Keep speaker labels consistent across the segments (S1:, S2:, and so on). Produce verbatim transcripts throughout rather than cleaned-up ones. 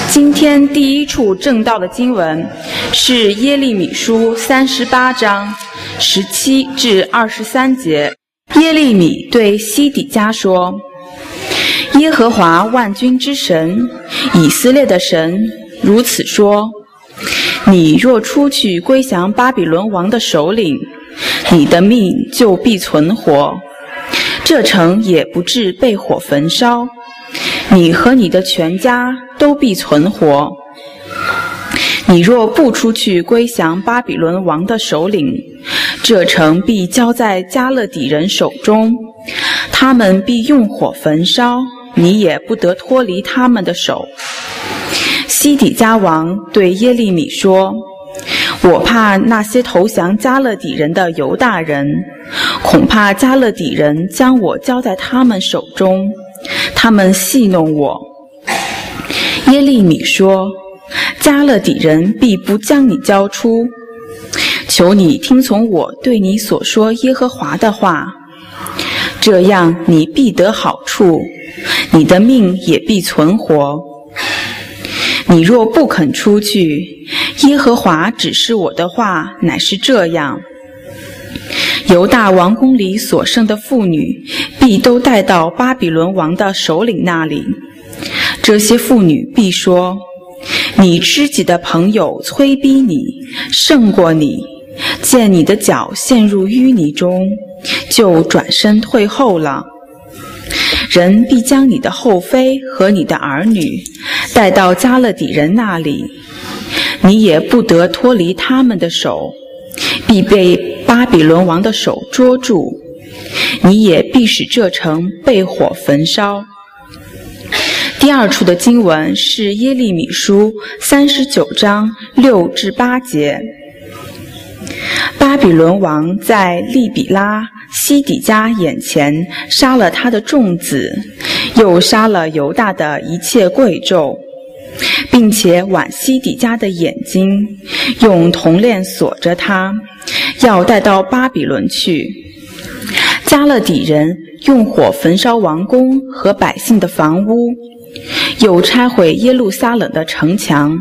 S1: 今天第一处正道的经文是耶利米书三十八章十七至二十三节。耶利米对西底家说：耶和华万军之神，以色列的神如此说：你若出去归降巴比伦王的首领，你的命就必存活，这城也不致被火焚烧，你和你的全家都必存活。你若不出去归降巴比伦王的首领，这城必交在加勒底人手中，他们必用火焚烧，你也不得脱离他们的手。西底家王对耶利米说：我怕那些投降加勒底人的犹大人，恐怕加勒底人将我交在他们手中，他们戏弄我。耶利米说：加勒底人必不将你交出，求你听从我对你所说耶和华的话，这样你必得好处，你的命也必存活。你若不肯出去，耶和华指示我的话乃是这样：犹大王宫里所生的妇女必都带到巴比伦王的首领那里，这些妇女必说：你知己的朋友催逼你，胜过你，见你的脚陷入淤泥中，就转身退后了。人必将你的后妃和你的儿女带到加勒底人那里，你也不得脱离他们的手，必被巴比伦王的手捉住，你也必使这城被火焚烧。第二处的经文是耶利米书三十九章六至八节。巴比伦王在利比拉西底家眼前杀了他的众子，又杀了犹大的一切贵胄，并且剜西底家的眼睛，用铜链锁着他，要带到巴比伦去。加勒底人用火焚烧王宫和百姓的房屋，又拆毁耶路撒冷的城墙。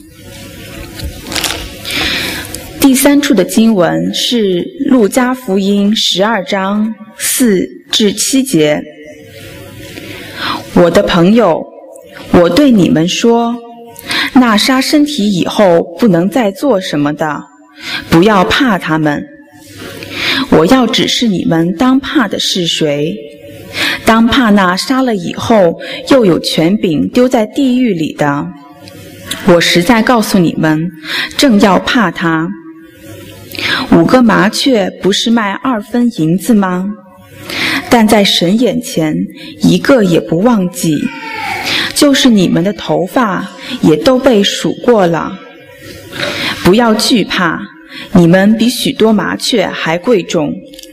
S1: 第三处的经文是路加福音十二章四至七节。我的朋友，我对你们说，那杀身体以后不能再做什么的，不要怕他们。我要指示你们当怕的是谁，当怕那杀了以后又有权柄丢在地狱里的。我实在告诉你们，正要怕他。五个麻雀不是卖二分银子吗？但在神眼前一个也不忘记，就是你们的头发也都被数过了。不要惧怕，你们比许多麻雀还贵重。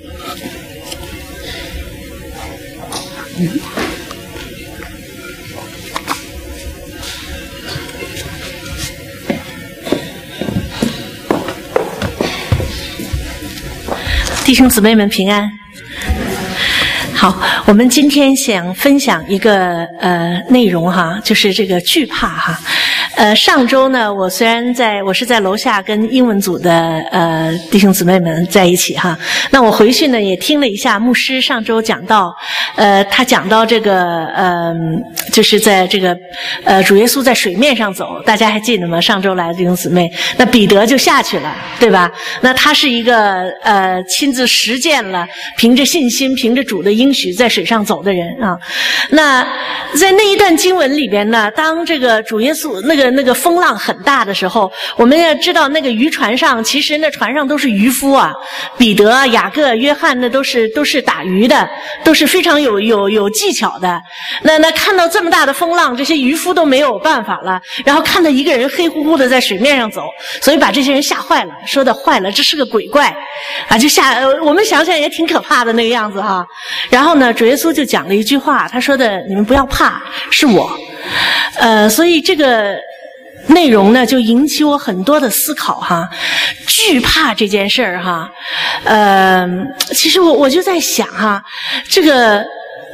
S2: 弟兄姊妹们平安。好，我们今天想分享一个呃内容哈，就是这个惧怕哈。呃，上周呢，我虽然在我是在楼下跟英文组的呃弟兄姊妹们在一起哈，那我回去呢也听了一下牧师上周讲到，呃，他讲到这个呃，就是在这个呃主耶稣在水面上走，大家还记得吗？上周来的弟兄姊妹，那彼得就下去了，对吧？那他是一个呃亲自实践了，凭着信心，凭着主的应许在水上走的人啊。那在那一段经文里边呢，当这个主耶稣那个那个风浪很大的时候，我们要知道那个渔船上，其实那船上都是渔夫啊，彼得、雅各、约翰那都是都是打鱼的，都是非常有有有技巧的。那那看到这么大的风浪，这些渔夫都没有办法了，然后看到一个人黑乎乎的在水面上走，所以把这些人吓坏了，说的坏了，这是个鬼怪啊！就吓、呃、我们想想也挺可怕的那个样子哈。然后呢，主耶稣就讲了一句话，他说的：“你们不要怕，是我。”呃，所以这个内容呢，就引起我很多的思考哈。惧怕这件事儿哈，呃，其实我我就在想哈，这个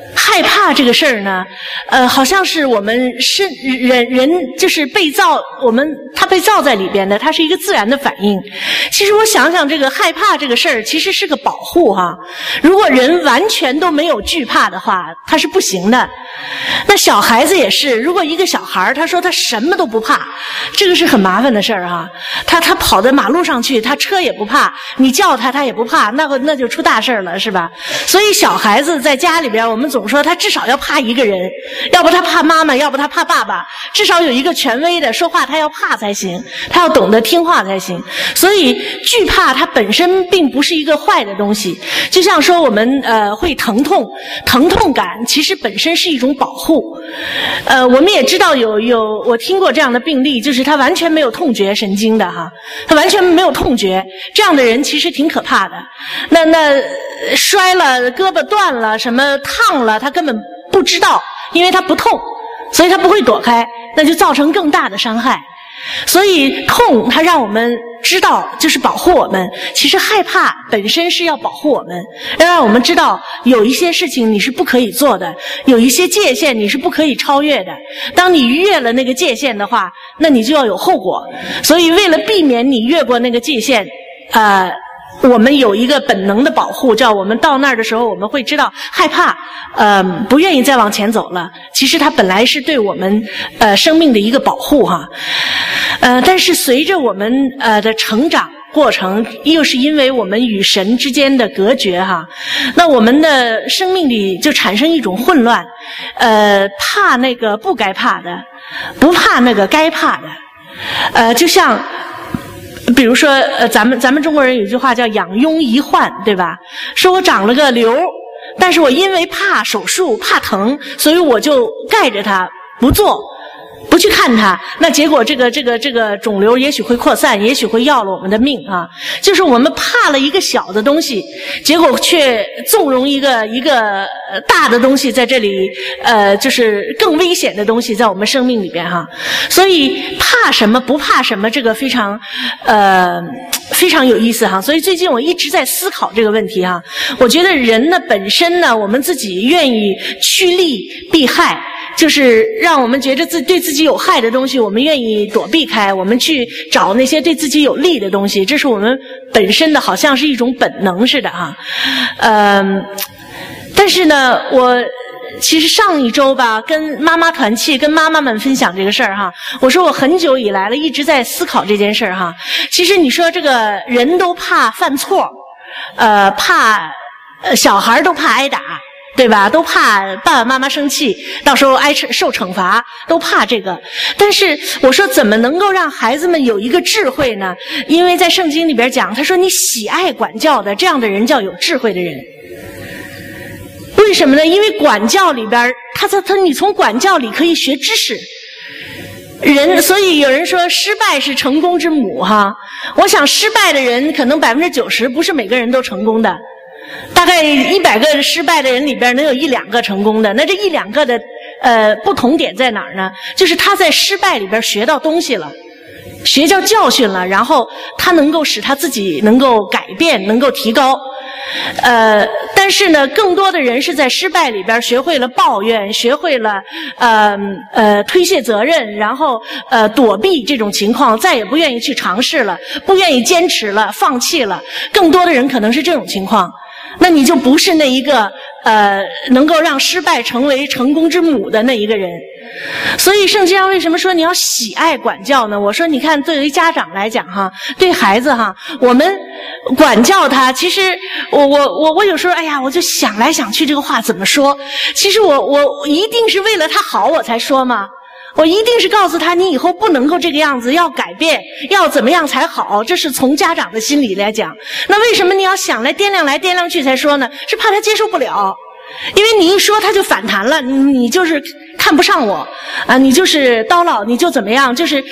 S2: 害怕这个事儿呢，呃，好像是我们身人人就是被造，我们他被造在里边的，它是一个自然的反应。其实我想想，这个害怕这个事儿，其实是个保护哈。如果人完全都没有惧怕的话，他是不行的。那小孩子也是，如果一个小孩他说他什么都不怕，这个是很麻烦的事儿哈。他他跑到马路上去，他车也不怕，你叫他他也不怕，那个那就出大事儿了，是吧？所以小孩子在家里边，我们总说他至少要怕一个人，要不他怕妈妈，要不他怕爸爸，至少有一个权威的说话他要怕才行，他要懂得听话才行。所以惧怕它本身并不是一个坏的东西，就像说我们呃会疼痛，疼痛感其实本身是一种保护。呃，我们也知道有有我听过这样的病例，就是他完全没有痛觉神经的哈，他完全没有痛觉，这样的人其实挺可怕的。那那摔了胳膊断了什么烫了，他根本不知道，因为他不痛，所以他不会躲开，那就造成更大的伤害。所以痛它让我们知道就是保护我们，其实害怕本身是要保护我们，让我们知道有一些事情你是不可以做的，有一些界限你是不可以超越的，当你逾越了那个界限的话，那你就要有后果。所以为了避免你越过那个界限，呃我们有一个本能的保护，叫我们到那儿的时候我们会知道害怕，呃不愿意再往前走了，其实它本来是对我们呃生命的一个保护哈。呃但是随着我们呃的成长过程，又是因为我们与神之间的隔绝哈，那我们的生命里就产生一种混乱，呃怕那个不该怕的，不怕那个该怕的，呃就像比如说，呃，咱们咱们中国人有句话叫养痈遗患，对吧？说我长了个瘤，但是我因为怕手术、怕疼，所以我就盖着它不做，不去看它。那结果这个这个这个肿瘤也许会扩散，也许会要了我们的命啊！就是我们怕了一个小的东西，结果却纵容一个一个大的东西在这里，呃，就是更危险的东西在我们生命里边哈。所以怕什么不怕什么，这个非常呃非常有意思哈。所以最近我一直在思考这个问题哈。我觉得人呢本身呢，我们自己愿意趋利避害，就是让我们觉得自对自己有害的东西，我们愿意躲避开，我们去找那些对自己有利的东西，这是我们本身的好像是一种本能似的哈。嗯，但是呢，我其实上一周吧，跟妈妈团契，跟妈妈们分享这个事儿哈。我说我很久以来了，一直在思考这件事儿哈。其实你说这个人都怕犯错，呃，怕呃小孩都怕挨打，对吧？都怕爸爸妈妈生气，到时候挨受惩罚，都怕这个。但是我说怎么能够让孩子们有一个智慧呢？因为在圣经里边讲，他说你喜爱管教的，这样的人叫有智慧的人。为什么呢？因为管教里边，他他他，你从管教里可以学知识。人，所以有人说失败是成功之母哈。我想失败的人可能百分之九十不是每个人都成功的，大概一百个失败的人里边能有一两个成功的。那这一两个的呃不同点在哪儿呢？就是他在失败里边学到东西了。学到教训了，然后他能够使他自己能够改变，能够提高。呃，但是呢，更多的人是在失败里边学会了抱怨，学会了呃呃推卸责任，然后呃躲避这种情况，再也不愿意去尝试了，不愿意坚持了，放弃了。更多的人可能是这种情况。那你就不是那一个呃能够让失败成为成功之母的那一个人。所以圣经上为什么说你要喜爱管教呢？我说你看，对于家长来讲哈，对孩子哈，我们管教他，其实我我我我有时候哎呀，我就想来想去这个话怎么说，其实我我一定是为了他好我才说吗？我一定是告诉他，你以后不能够这个样子，要改变，要怎么样才好，这是从家长的心理来讲。那为什么你要想来掂量来掂量去才说呢？是怕他接受不了，因为你一说他就反弹了，你你就是看不上我啊，你就是叨唠，你就怎么样，就是他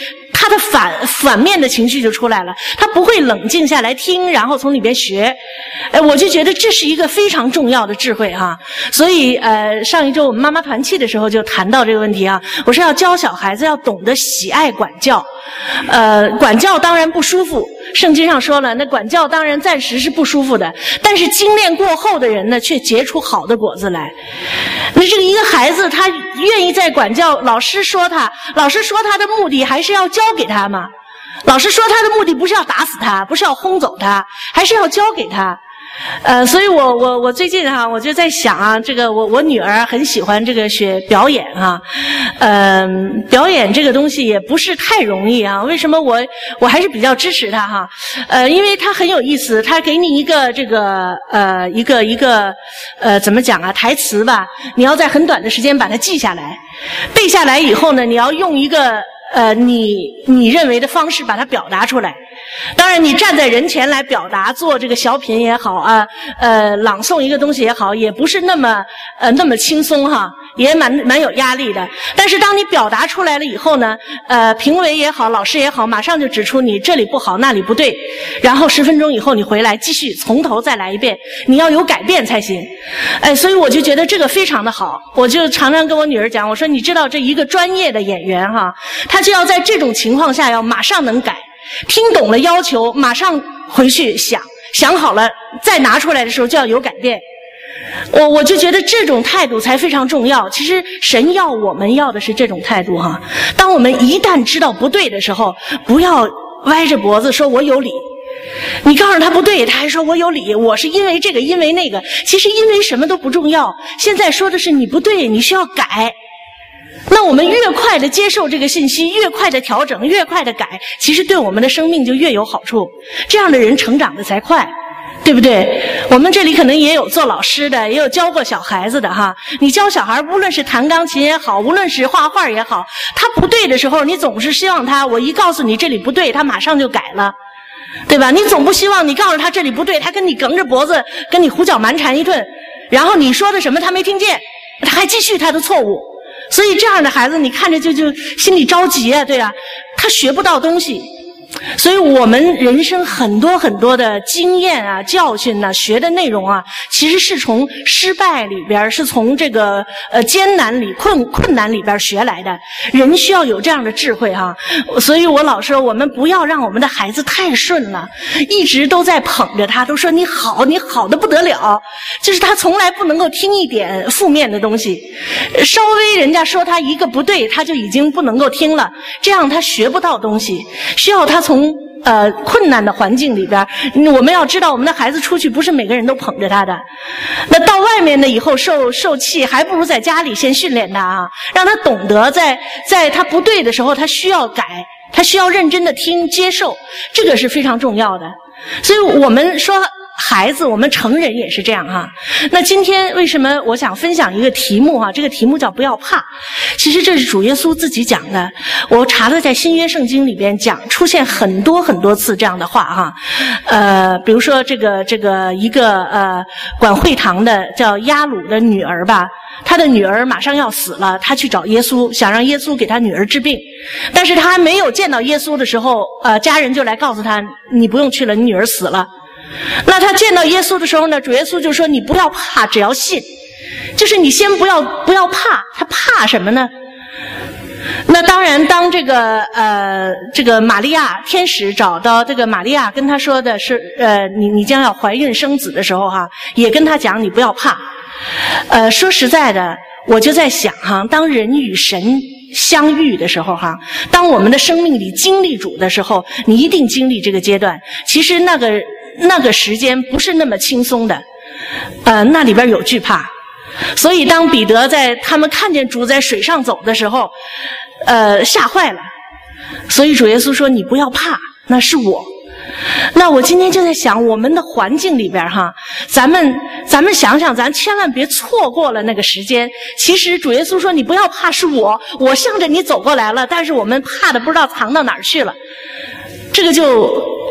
S2: 他的反反面的情绪就出来了，他不会冷静下来听，然后从里边学。哎，我就觉得这是一个非常重要的智慧哈。所以呃，上一周我们妈妈团契的时候就谈到这个问题啊，我说要教小孩子要懂得喜爱管教。呃，管教当然不舒服，圣经上说了，那管教当然暂时是不舒服的，但是精炼过后的人呢，却结出好的果子来。那这个一个孩子，他愿意在管教，老师说他，老师说他的目的还是要教给他嘛。老师说他的目的不是要打死他，不是要轰走他，还是要教给他。呃，所以我我我最近哈，我就在想啊，这个我我女儿很喜欢这个学表演啊，呃，表演这个东西也不是太容易啊。为什么我我还是比较支持她哈？呃，因为她很有意思，她给你一个这个呃一个一个呃怎么讲啊台词吧，你要在很短的时间把它记下来，背下来以后呢，你要用一个呃你你认为的方式把它表达出来。当然，你站在人前来表达，做这个小品也好啊，呃，朗诵一个东西也好，也不是那么呃那么轻松哈，也蛮蛮有压力的。但是当你表达出来了以后呢，呃，评委也好，老师也好，马上就指出你这里不好，那里不对，然后十分钟以后你回来继续从头再来一遍，你要有改变才行。哎，所以我就觉得这个非常的好，我就常常跟我女儿讲，我说你知道这一个专业的演员哈，他就要在这种情况下要马上能改。听懂了要求，马上回去想，想好了再拿出来的时候就要有改变。我我就觉得这种态度才非常重要。其实神要我们要的是这种态度哈。当我们一旦知道不对的时候，不要歪着脖子说我有理。你告诉他不对，他还说我有理，我是因为这个因为那个。其实因为什么都不重要，现在说的是你不对，你需要改。那我们越快的接受这个信息，越快的调整，越快的改，其实对我们的生命就越有好处。这样的人成长的才快，对不对？我们这里可能也有做老师的，也有教过小孩子的哈。你教小孩，无论是弹钢琴也好，无论是画画也好，他不对的时候，你总是希望他，我一告诉你这里不对，他马上就改了，对吧？你总不希望你告诉他这里不对，他跟你梗着脖子，跟你胡搅蛮缠一顿，然后你说的什么他没听见，他还继续他的错误。所以这样的孩子你看着就就心里着急啊，对啊，他学不到东西。所以我们人生很多很多的经验啊、教训啊、学的内容啊，其实是从失败里边，是从这个呃艰难里、困困难里边学来的。人需要有这样的智慧哈。所以我老说，我们不要让我们的孩子太顺了，一直都在捧着他，都说你好，你好的不得了，就是他从来不能够听一点负面的东西。稍微人家说他一个不对，他就已经不能够听了，这样他学不到东西。需要他从呃困难的环境里边，我们要知道我们的孩子出去不是每个人都捧着他的，那到外面呢以后受受气，还不如在家里先训练他啊，让他懂得在在他不对的时候他需要改，他需要认真的听接受，这个是非常重要的。所以我们说孩子，我们成人也是这样哈。那今天为什么我想分享一个题目哈？这个题目叫不要怕。其实这是主耶稣自己讲的，我查了在新约圣经里边讲，出现很多很多次这样的话哈。呃，比如说这个这个一个呃管会堂的叫亚鲁的女儿吧，他的女儿马上要死了，他去找耶稣，想让耶稣给他女儿治病。但是他还没有见到耶稣的时候，呃，家人就来告诉他，你不用去了，你女儿死了。那他见到耶稣的时候呢，主耶稣就说你不要怕，只要信。就是你先不要不要怕，他怕什么呢？那当然，当这个呃这个玛利亚天使找到这个玛利亚跟他说的是呃你你将要怀孕生子的时候哈，也跟他讲你不要怕。呃说实在的，我就在想哈，当人与神相遇的时候哈，当我们的生命里经历主的时候，你一定经历这个阶段。其实那个那个时间不是那么轻松的，呃那里边有惧怕。所以当彼得在他们看见主在水上走的时候，呃吓坏了。所以主耶稣说你不要怕，那是我。那我今天就在想，我们的环境里边哈，咱们咱们想想，咱千万别错过了那个时间。其实主耶稣说你不要怕，是我，我向着你走过来了，但是我们怕的不知道藏到哪儿去了。这个就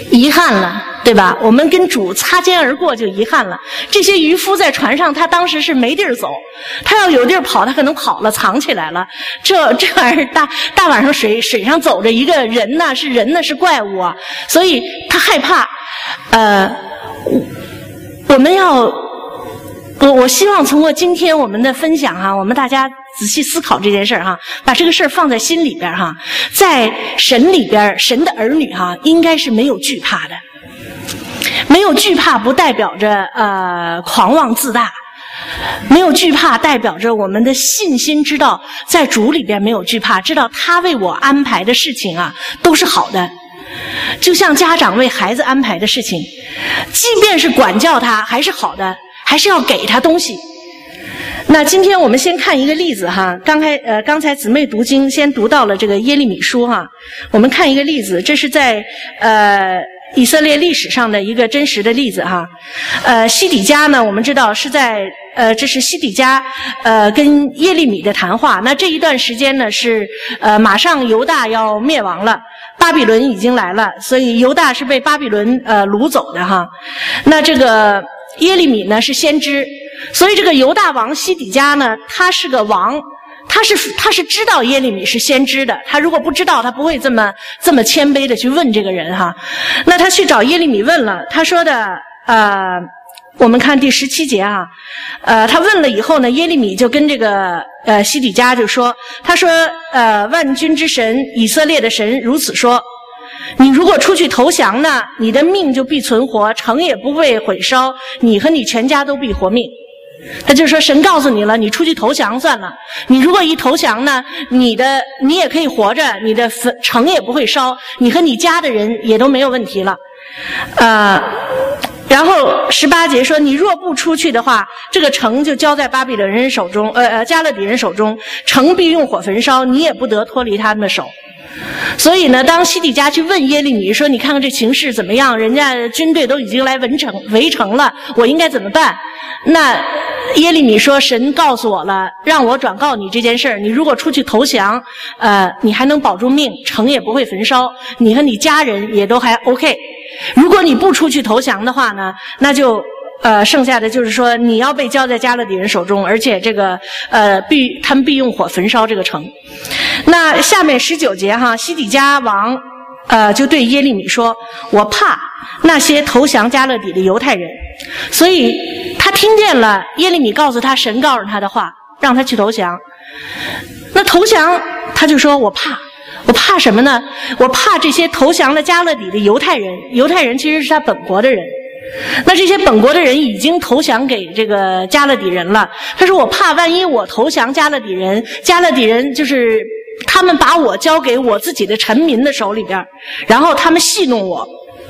S2: 遗憾了，对吧？我们跟主擦肩而过就遗憾了。这些渔夫在船上，他当时是没地儿走，他要有地儿跑，他可能跑了，藏起来了。这这玩意儿大大晚上水水上走着一个人呢，是人呢，是怪物啊，所以他害怕。呃，我们要，我我希望通过今天我们的分享哈、啊，我们大家仔细思考这件事儿哈，把这个事儿放在心里边哈，在神里边，神的儿女哈，应该是没有惧怕的。没有惧怕不代表着呃狂妄自大，没有惧怕代表着我们的信心，知道在主里边没有惧怕，知道他为我安排的事情啊都是好的。就像家长为孩子安排的事情，即便是管教他还是好的，还是要给他东西。那今天我们先看一个例子哈，刚才呃刚才姊妹读经先读到了这个耶利米书哈，我们看一个例子，这是在呃以色列历史上的一个真实的例子哈。呃西底家呢，我们知道是在呃这是西底家呃跟耶利米的谈话，那这一段时间呢是呃马上犹大要灭亡了，巴比伦已经来了，所以犹大是被巴比伦呃掳走的哈。那这个耶利米呢是先知，所以这个犹大王西底家呢，他是个王，他是他是知道耶利米是先知的，他如果不知道，他不会这么这么谦卑的去问这个人哈。那他去找耶利米问了，他说的呃，我们看第十七节啊，呃，他问了以后呢，耶利米就跟这个呃西底家就说，他说呃万军之神以色列的神如此说。你如果出去投降呢，你的命就必存活，城也不被毁烧，你和你全家都必活命。他就说神告诉你了，你出去投降算了，你如果一投降呢，你的你也可以活着，你的城也不会烧，你和你家的人也都没有问题了。呃然后十八节说，你若不出去的话，这个城就交在巴比伦人手中，呃呃加勒底人手中，城必用火焚烧，你也不得脱离他们的手。所以呢，当西底家去问耶利米说，你看看这情势怎么样，人家军队都已经来围城围城了，我应该怎么办？那耶利米说，神告诉我了，让我转告你这件事儿，你如果出去投降，呃你还能保住命，城也不会焚烧，你和你家人也都还 OK。 如果你不出去投降的话呢，那就呃，剩下的就是说，你要被交在加勒底人手中，而且这个呃，必他们必用火焚烧这个城。那下面十九节哈，西底家王呃就对耶利米说：“我怕那些投降加勒底的犹太人。”所以他听见了耶利米告诉他神告诉他的话，让他去投降。那投降，他就说：“我怕。”我怕什么呢？我怕这些投降了加勒底的犹太人。犹太人其实是他本国的人。那这些本国的人已经投降给这个加勒底人了。他说我怕万一我投降加勒底人，加勒底人就是他们把我交给我自己的臣民的手里边，然后他们戏弄我。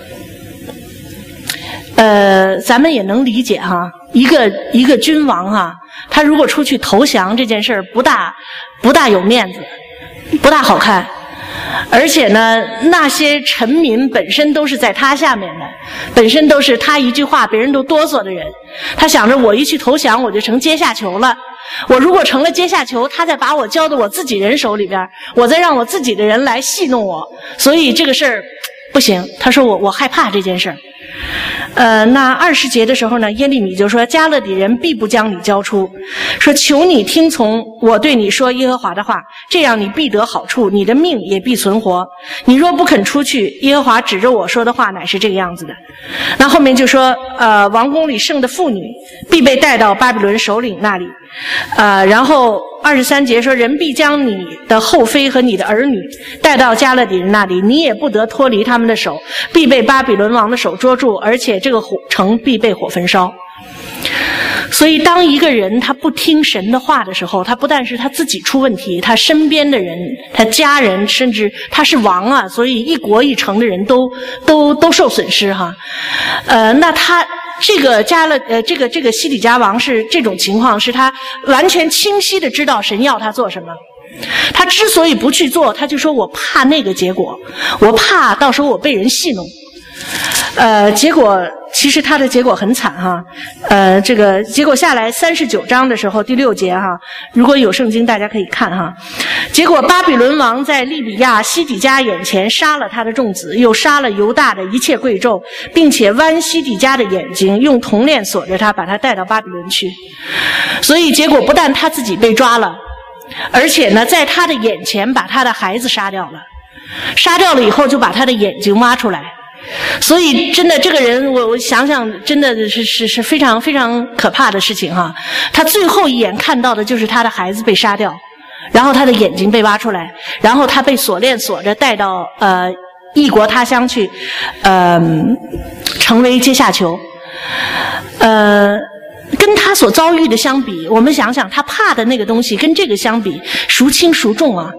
S2: 呃，咱们也能理解哈，一个一个君王哈，他如果出去投降这件事儿不大不大有面子，不大好看。而且呢，那些臣民本身都是在他下面的，本身都是他一句话别人都哆嗦的人。他想着我一去投降，我就成阶下囚了。我如果成了阶下囚，他再把我交到我自己人手里边，我再让我自己的人来戏弄我，所以这个事儿不行。他说我我害怕这件事儿。呃，那二十节的时候呢，耶利米就说：“加勒底人必不将你交出，说求你听从我对你说耶和华的话，这样你必得好处，你的命也必存活。你若不肯出去，耶和华指着我说的话乃是这个样子的。”那后面就说：“呃，王宫里剩的妇女必被带到巴比伦首领那里。”呃，然后二十三节说：“人必将你的后妃和你的儿女带到加勒底人那里，你也不得脱离他们的手，必被巴比伦王的手捉住，而且这个城必被火焚烧。”所以当一个人他不听神的话的时候，他不但是他自己出问题，他身边的人，他家人，甚至他是王啊，所以一国一城的人都都都受损失哈。呃，那他这个加了呃这个这个西底家王是这种情况，是他完全清晰的知道神要他做什么。他之所以不去做，他就说我怕那个结果，我怕到时候我被人戏弄。 呃，结果其实他的结果很惨哈，呃，这个结果下来三十九章的时候第六节哈，如果有圣经大家可以看哈。结果巴比伦王在利比亚西底家眼前杀了他的众子，又杀了犹大的一切贵胄，并且剜西底家的眼睛，用铜链锁着他，把他带到巴比伦去。所以结果不但他自己被抓了，而且呢，在他的眼前把他的孩子杀掉了，杀掉了以后就把他的眼睛挖出来。所以真的这个人，我我想想，真的是是是非常非常可怕的事情哈。他最后一眼看到的就是他的孩子被杀掉，然后他的眼睛被挖出来，然后他被锁链锁着带到呃异国他乡去，呃成为阶下囚。呃跟他所遭遇的相比，我们想想他怕的那个东西跟这个相比，孰轻孰重啊？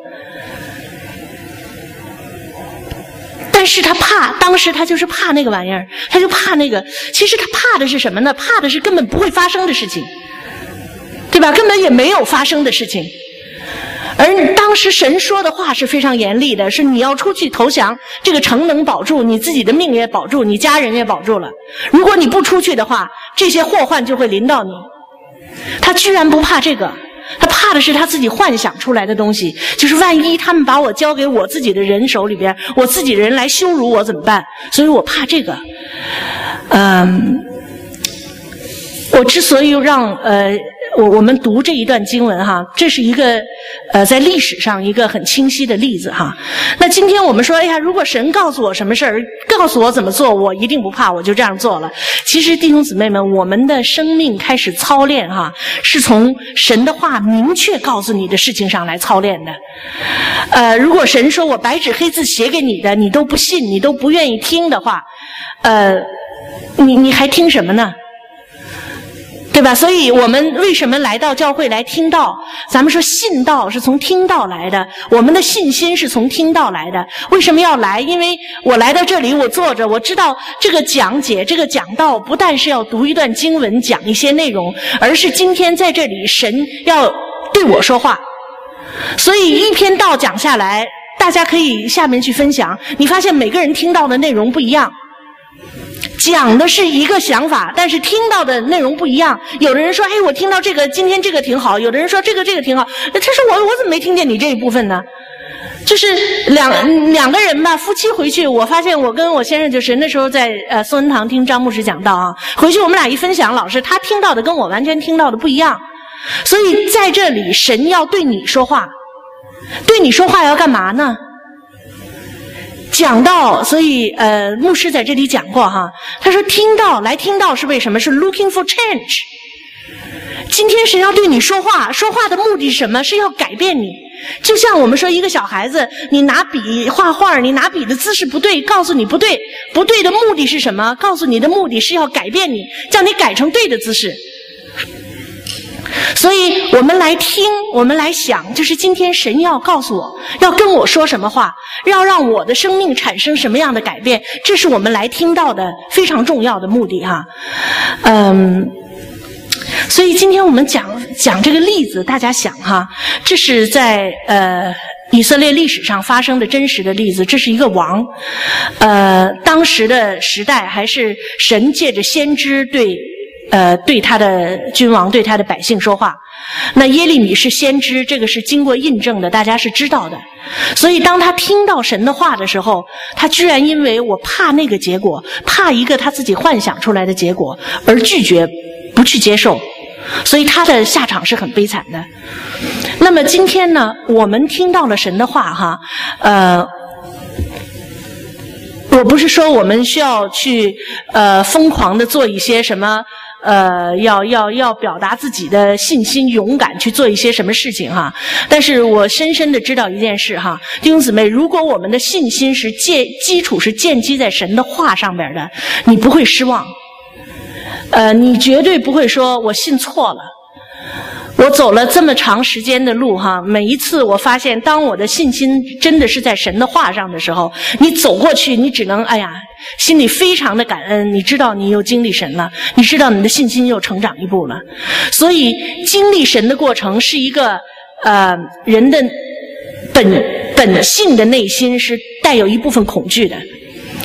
S2: 但是他怕，当时他就是怕那个玩意儿，他就怕那个。其实他怕的是什么呢？怕的是根本不会发生的事情，对吧？根本也没有发生的事情。而当时神说的话是非常严厉的，是你要出去投降，这个城能保住，你自己的命也保住，你家人也保住了。如果你不出去的话，这些祸患就会临到你。他居然不怕这个。他怕的是他自己幻想出来的东西，就是万一他们把我交给我自己的人手里边，我自己人来羞辱我怎么办？所以我怕这个。嗯，我之所以让呃我我们读这一段经文哈，这是一个呃在历史上一个很清晰的例子哈。那今天我们说，哎呀，如果神告诉我什么事儿，告诉我怎么做，我一定不怕，我就这样做了。其实弟兄姊妹们，我们的生命开始操练哈，是从神的话明确告诉你的事情上来操练的。呃，如果神说我白纸黑字写给你的，你都不信，你都不愿意听的话，呃，你你还听什么呢？对吧？所以我们为什么来到教会来听道？咱们说信道是从听道来的，我们的信心是从听道来的。为什么要来？因为我来到这里，我坐着，我知道这个讲解，这个讲道不但是要读一段经文，讲一些内容，而是今天在这里神要对我说话。所以一篇道讲下来，大家可以下面去分享，你发现每个人听到的内容不一样。讲的是一个想法，但是听到的内容不一样。有的人说，哎，我听到这个，今天这个挺好；有的人说这个这个挺好。他说我我怎么没听见你这一部分呢？就是两两个人吧，夫妻回去，我发现我跟我先生就是那时候在呃宋恩堂听张牧师讲道啊，回去我们俩一分享，老师他听到的跟我完全听到的不一样。所以在这里，神要对你说话，对你说话要干嘛呢？讲道，所以呃，牧师在这里讲过哈，他说听到来听到是为什么？是 looking for change。今天神要对你说话，说话的目的是什么？是要改变你。就像我们说一个小孩子，你拿笔画画，你拿笔的姿势不对，告诉你不对，不对的目的是什么？告诉你的目的是要改变你，叫你改成对的姿势。所以我们来听，我们来想，就是今天神要告诉我，要跟我说什么话，要让我的生命产生什么样的改变，这是我们来听到的非常重要的目的哈。嗯，所以今天我们讲讲这个例子，大家想哈，这是在呃以色列历史上发生的真实的例子。这是一个王，呃，当时的时代还是神借着先知对。呃，对他的君王，对他的百姓说话。那耶利米是先知，这个是经过印证的，大家是知道的。所以当他听到神的话的时候，他居然因为我怕那个结果，怕一个他自己幻想出来的结果，而拒绝不去接受，所以他的下场是很悲惨的。那么今天呢，我们听到了神的话哈，呃。我不是说我们需要去呃疯狂的做一些什么呃要要要表达自己的信心勇敢去做一些什么事情哈，但是我深深的知道一件事哈，弟兄姊妹，如果我们的信心是建基础是建基在神的话上边的，你不会失望，呃你绝对不会说我信错了。我走了这么长时间的路哈，每一次我发现当我的信心真的是在神的话上的时候，你走过去你只能哎呀心里非常的感恩，你知道你又经历神了，你知道你的信心又成长一步了。所以经历神的过程是一个呃人的本本性的内心是带有一部分恐惧的。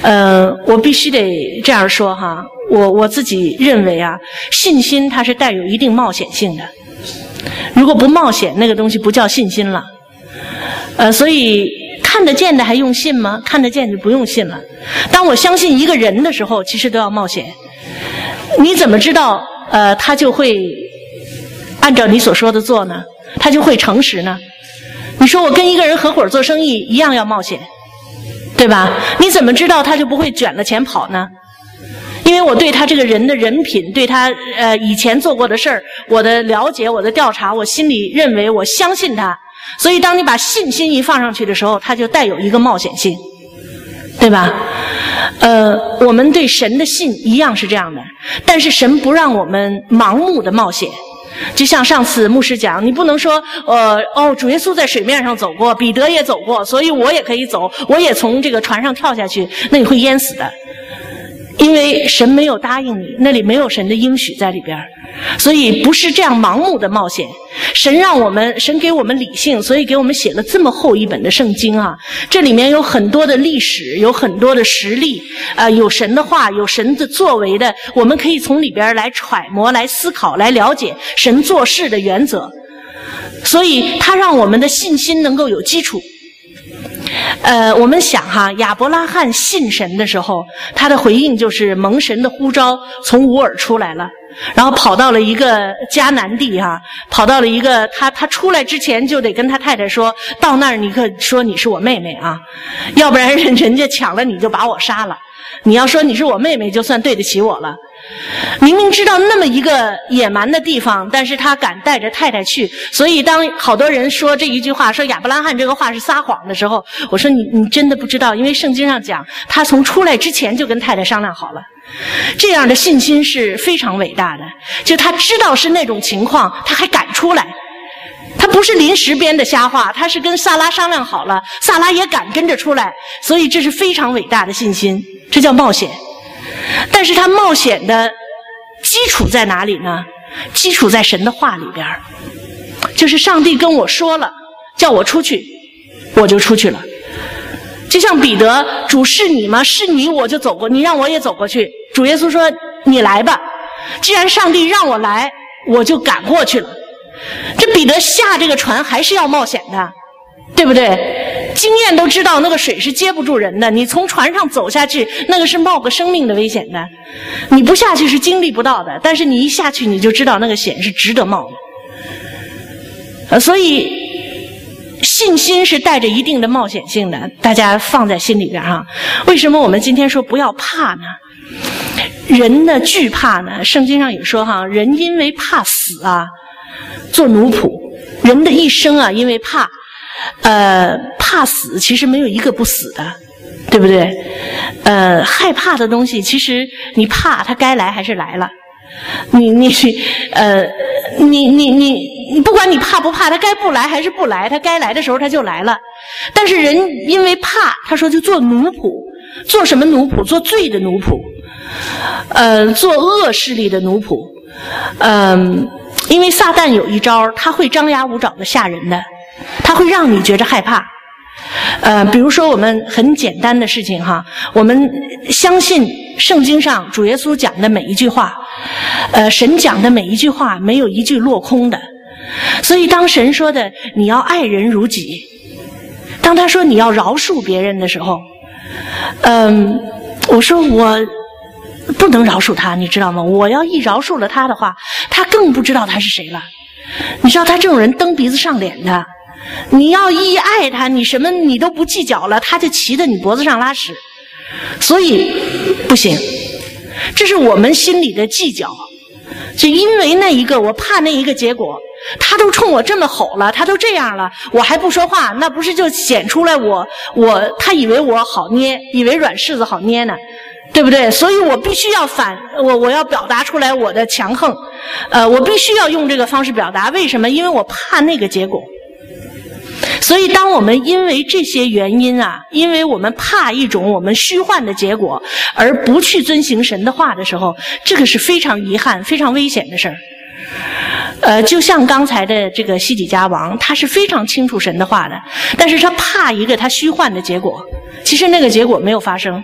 S2: 呃，我必须得这样说哈，我我自己认为啊，信心它是带有一定冒险性的。如果不冒险，那个东西不叫信心了。呃，所以看得见的还用信吗？看得见就不用信了。当我相信一个人的时候，其实都要冒险。你怎么知道呃他就会按照你所说的做呢？他就会诚实呢？你说我跟一个人合伙做生意一样要冒险，对吧？你怎么知道他就不会卷了钱跑呢？因为我对他这个人的人品，对他呃以前做过的事儿，我的了解，我的调查，我心里认为，我相信他。所以当你把信心一放上去的时候，它就带有一个冒险性，对吧？呃，我们对神的信一样是这样的，但是神不让我们盲目的冒险。就像上次牧师讲，你不能说呃哦，主耶稣在水面上走过，彼得也走过，所以我也可以走，我也从这个船上跳下去，那你会淹死的。因为神没有答应你，那里没有神的应许在里边，所以不是这样盲目的冒险。神让我们，神给我们理性，所以给我们写了这么厚一本的圣经啊。这里面有很多的历史，有很多的实例，呃，有神的话，有神的作为的，我们可以从里边来揣摩、来思考、来了解神做事的原则。所以他让我们的信心能够有基础。呃，我们想哈，亚伯拉罕信神的时候，他的回应就是蒙神的呼召，从乌尔出来了，然后跑到了一个迦南地哈，跑到了一个他他出来之前就得跟他太太说，到那儿你可说你是我妹妹啊，要不然人人家抢了你就把我杀了。你要说你是我妹妹，就算对得起我了。明明知道那么一个野蛮的地方，但是他敢带着太太去。所以当好多人说这一句话，说亚伯拉罕这个话是撒谎的时候，我说你你真的不知道，因为圣经上讲，他从出来之前就跟太太商量好了。这样的信心是非常伟大的，就他知道是那种情况，他还敢出来。他不是临时编的瞎话，他是跟萨拉商量好了，萨拉也敢跟着出来，所以这是非常伟大的信心，这叫冒险。但是他冒险的基础在哪里呢？基础在神的话里边，就是上帝跟我说了，叫我出去，我就出去了。就像彼得，主是你吗？是你我就走过，你让我也走过去。主耶稣说你来吧，既然上帝让我来，我就赶过去了。这彼得下这个船还是要冒险的，对不对？经验都知道那个水是接不住人的，你从船上走下去，那个是冒个生命的危险的。你不下去是经历不到的，但是你一下去你就知道那个险是值得冒的。呃，所以信心是带着一定的冒险性的，大家放在心里边哈。为什么我们今天说不要怕呢？人的惧怕呢，圣经上也说哈，人因为怕死啊，做奴仆。人的一生啊，因为怕，呃，怕死，其实没有一个不死的，对不对？呃，害怕的东西，其实你怕，它该来还是来了。你你呃，你你你你，不管你怕不怕，它该不来还是不来，它该来的时候它就来了。但是人因为怕，他说就做奴仆，做什么奴仆？做罪的奴仆，呃，做恶势力的奴仆，嗯、呃。因为撒旦有一招，他会张牙舞爪的吓人的，他会让你觉着害怕。呃，比如说我们很简单的事情哈，我们相信圣经上主耶稣讲的每一句话，呃，神讲的每一句话没有一句落空的。所以当神说的你要爱人如己，当他说你要饶恕别人的时候，嗯、呃，我说我不能饶恕他，你知道吗？我要一饶恕了他的话，他更不知道他是谁了。你知道他这种人蹬鼻子上脸的，你要一爱他，你什么你都不计较了，他就骑在你脖子上拉屎。所以不行，这是我们心里的计较。就因为那一个，我怕那一个结果，他都冲我这么吼了，他都这样了，我还不说话，那不是就显出来我我他以为我好捏，以为软柿子好捏呢，对不对？所以我必须要反我我要表达出来我的强横，呃，我必须要用这个方式表达。为什么？因为我怕那个结果。所以当我们因为这些原因啊，因为我们怕一种我们虚幻的结果而不去遵行神的话的时候，这个是非常遗憾非常危险的事儿。呃，就像刚才的这个西底家王，他是非常清楚神的话的，但是他怕一个他虚幻的结果，其实那个结果没有发生。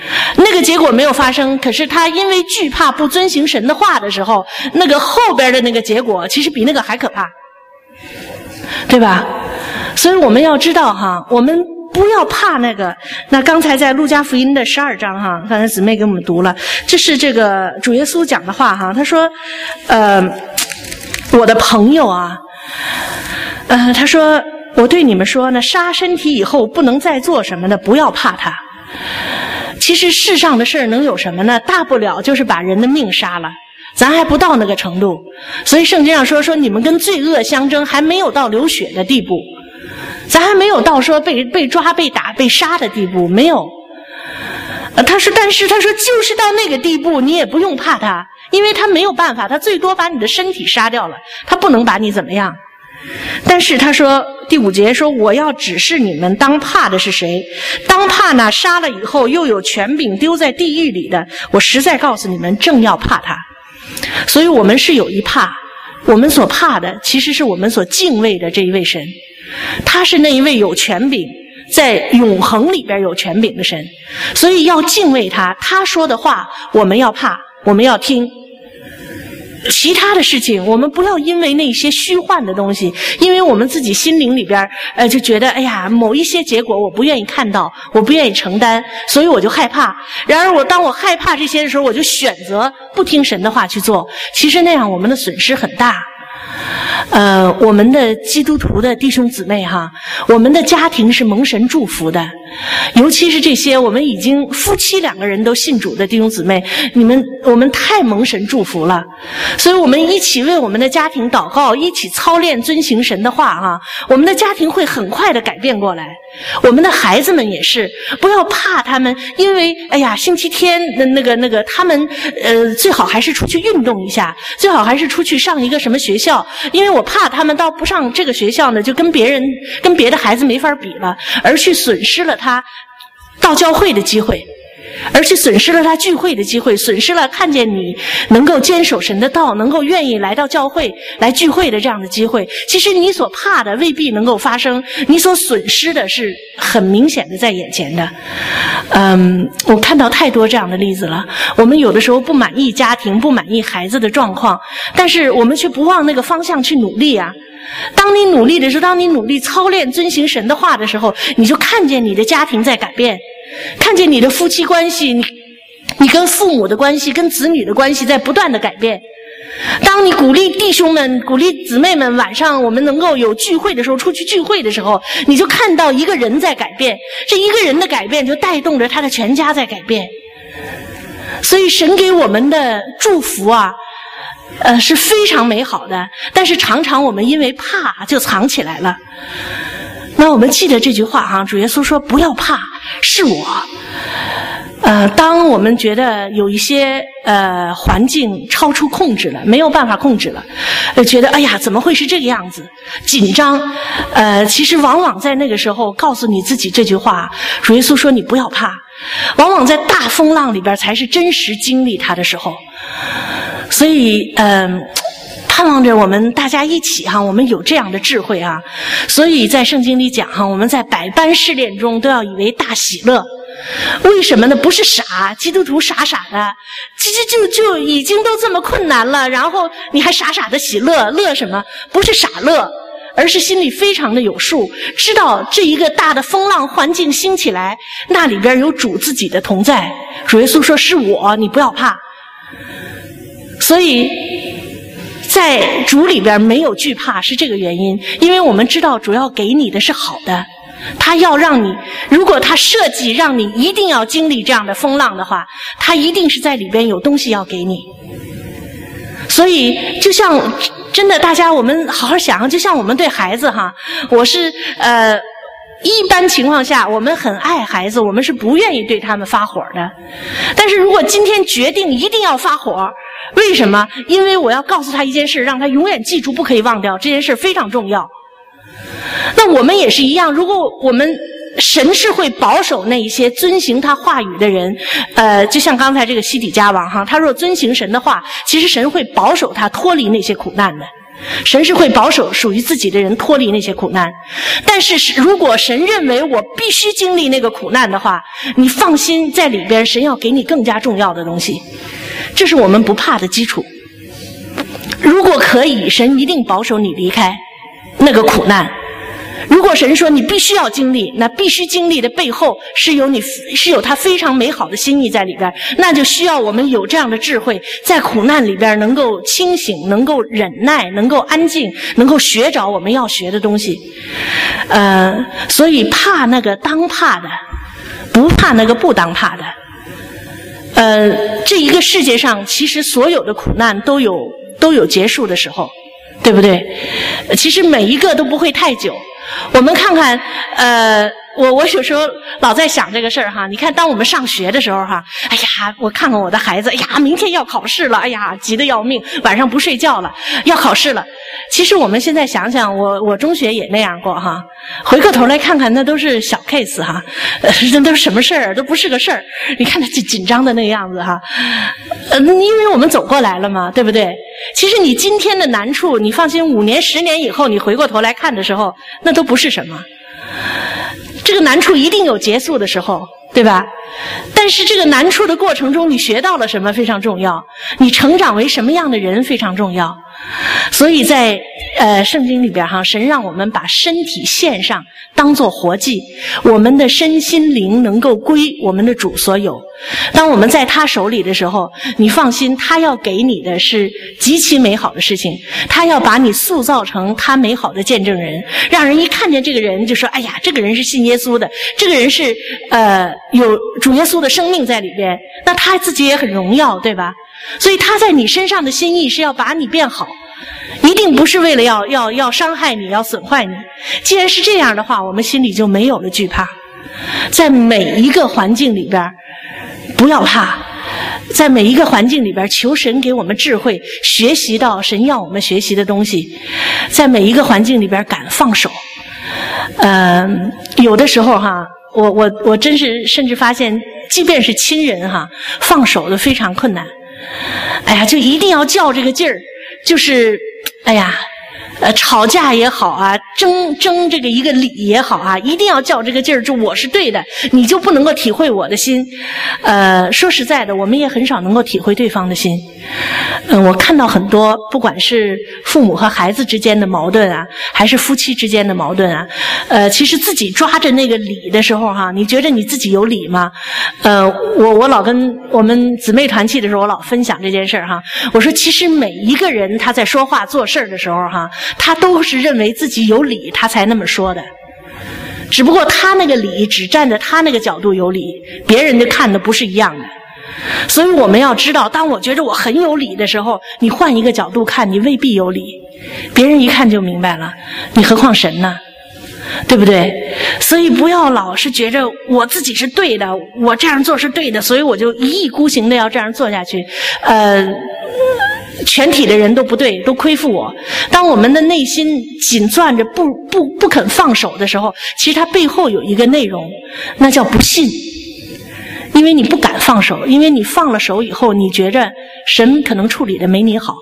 S2: 那个结果没有发生，可是他因为惧怕不遵行神的话的时候，那个后边的那个结果其实比那个还可怕，对吧？所以我们要知道哈，我们不要怕那个。那刚才在路加福音的十二章哈，刚才姊妹给我们读了，这是这个主耶稣讲的话哈。他说，呃，我的朋友啊，呃，他说我对你们说呢，杀身体以后不能再做什么呢？不要怕他。其实世上的事儿能有什么呢？大不了就是把人的命杀了。咱还不到那个程度，所以圣经上说说你们跟罪恶相争，还没有到流血的地步，咱还没有到说被被抓、被打、被杀的地步，没有。呃，他说，但是他说，就是到那个地步，你也不用怕他，因为他没有办法，他最多把你的身体杀掉了，他不能把你怎么样。但是他说第五节说，我要指示你们当怕的是谁，当怕那杀了以后又有权柄丢在地狱里的，我实在告诉你们，正要怕他。所以我们是有一怕，我们所怕的其实是我们所敬畏的这一位神，他是那一位有权柄，在永恒里边有权柄的神，所以要敬畏他，他说的话我们要怕，我们要听。其他的事情我们不要因为那些虚幻的东西，因为我们自己心灵里边呃就觉得哎呀某一些结果我不愿意看到，我不愿意承担，所以我就害怕。然而我当我害怕这些的时候，我就选择不听神的话去做，其实那样我们的损失很大。呃，我们的基督徒的弟兄姊妹哈，我们的家庭是蒙神祝福的，尤其是这些我们已经夫妻两个人都信主的弟兄姊妹，你们我们太蒙神祝福了，所以我们一起为我们的家庭祷告，一起操练遵行神的话哈，我们的家庭会很快的改变过来。我们的孩子们也是，不要怕他们，因为哎呀星期天的那个那个他们呃最好还是出去运动一下，最好还是出去上一个什么学校，因为我怕他们到不上这个学校呢，就跟别人跟别的孩子没法比了，而去损失了他到教会的机会，而去损失了他聚会的机会，损失了看见你能够坚守神的道，能够愿意来到教会来聚会的这样的机会。其实你所怕的未必能够发生，你所损失的是很明显的在眼前的。嗯，我看到太多这样的例子了。我们有的时候不满意家庭，不满意孩子的状况，但是我们却不往那个方向去努力啊。当你努力的时候，当你努力操练遵行神的话的时候，你就看见你的家庭在改变，看见你的夫妻关系，你你跟父母的关系，跟子女的关系在不断的改变。当你鼓励弟兄们，鼓励姊妹们，晚上我们能够有聚会的时候，出去聚会的时候，你就看到一个人在改变，这一个人的改变就带动着他的全家在改变。所以神给我们的祝福啊呃，是非常美好的，但是常常我们因为怕就藏起来了。那我们记得这句话哈，主耶稣说不要怕，是我。呃，当我们觉得有一些呃环境超出控制了，没有办法控制了，呃，觉得哎呀怎么会是这个样子，紧张，呃，其实往往在那个时候告诉你自己这句话，主耶稣说你不要怕，往往在大风浪里边才是真实经历它的时候。所以嗯、呃，盼望着我们大家一起哈，我们有这样的智慧啊。所以在圣经里讲哈，我们在百般试炼中都要以为大喜乐。为什么呢？不是傻，基督徒傻傻的，其实就就已经都这么困难了，然后你还傻傻的喜乐，乐什么？不是傻乐，而是心里非常的有数，知道这一个大的风浪环境兴起来，那里边有主自己的同在。主耶稣说是我，你不要怕。所以在主里边没有惧怕是这个原因，因为我们知道主要给你的是好的，他要让你，如果他设计让你一定要经历这样的风浪的话，他一定是在里边有东西要给你。所以就像真的大家我们好好想，就像我们对孩子哈，我是呃一般情况下我们很爱孩子，我们是不愿意对他们发火的。但是如果今天决定一定要发火，为什么？因为我要告诉他一件事，让他永远记住，不可以忘掉，这件事非常重要。那我们也是一样，如果我们神是会保守那一些遵行他话语的人，呃，就像刚才这个西底家王哈，他若遵行神的话，其实神会保守他脱离那些苦难的。 神是会保守属于自己的人脱离那些苦难。但是如果神认为我必须经历那个苦难的话，你放心，在里边神要给你更加重要的东西，这是我们不怕的基础。如果可以，神一定保守你离开那个苦难。如果神说你必须要经历，那必须经历的背后是有你是有他非常美好的心意在里边，那就需要我们有这样的智慧，在苦难里边能够清醒，能够忍耐，能够安静，能够学着我们要学的东西。呃，所以怕那个当怕的，不怕那个不当怕的。呃，这一个世界上其实所有的苦难都有都有结束的时候，对不对？其实每一个都不会太久。我们看看，呃，我我有时候老在想这个事儿哈。你看，当我们上学的时候哈，哎呀，我看看我的孩子，哎呀，明天要考试了，哎呀，急得要命，晚上不睡觉了，要考试了。其实我们现在想想，我我中学也那样过哈。回过头来看看，那都是小 case 哈，呃，那都是什么事儿，都不是个事儿。你看他紧紧张的那个样子哈，呃，因为我们走过来了嘛，对不对？其实你今天的难处，你放心，五年、十年以后，你回过头来看的时候，那都不是什么。这个难处一定有结束的时候，对吧？但是这个难处的过程中，你学到了什么非常重要，你成长为什么样的人非常重要。所以在呃圣经里边哈，神让我们把身体献上，当作活祭，我们的身心灵能够归我们的主所有。当我们在他手里的时候，你放心，他要给你的是极其美好的事情，他要把你塑造成他美好的见证人，让人一看见这个人就说，哎呀，这个人是信耶稣的，这个人是呃有主耶稣的生命在里边，那他自己也很荣耀，对吧？所以他在你身上的心意是要把你变好，一定不是为了要要要伤害你，要损坏你。既然是这样的话，我们心里就没有了惧怕。在每一个环境里边不要怕，在每一个环境里边求神给我们智慧，学习到神要我们学习的东西，在每一个环境里边敢放手。呃有的时候哈，我我我真是甚至发现，即便是亲人哈，放手的非常困难。哎呀，就一定要较这个劲儿，就是哎呀呃，吵架也好啊，争争这个一个理也好啊，一定要较这个劲儿，就我是对的，你就不能够体会我的心。呃，说实在的，我们也很少能够体会对方的心。嗯、呃，我看到很多，不管是父母和孩子之间的矛盾啊，还是夫妻之间的矛盾啊，呃，其实自己抓着那个理的时候哈，你觉得你自己有理吗？呃，我我老跟我们姊妹团契的时候，我老分享这件事儿哈。我说，其实每一个人他在说话做事儿的时候哈，他都是认为自己有理，他才那么说的。只不过他那个理只站在他那个角度有理，别人的看的不是一样的。所以我们要知道，当我觉得我很有理的时候，你换一个角度看，你未必有理，别人一看就明白了，你何况神呢？对不对？所以不要老是觉着我自己是对的，我这样做是对的，所以我就一意孤行的要这样做下去。呃全体的人都不对，都亏负我。当我们的内心紧攥着不不不肯放手的时候，其实它背后有一个内容，那叫不信。因为你不敢放手，因为你放了手以后，你觉着神可能处理的没你好。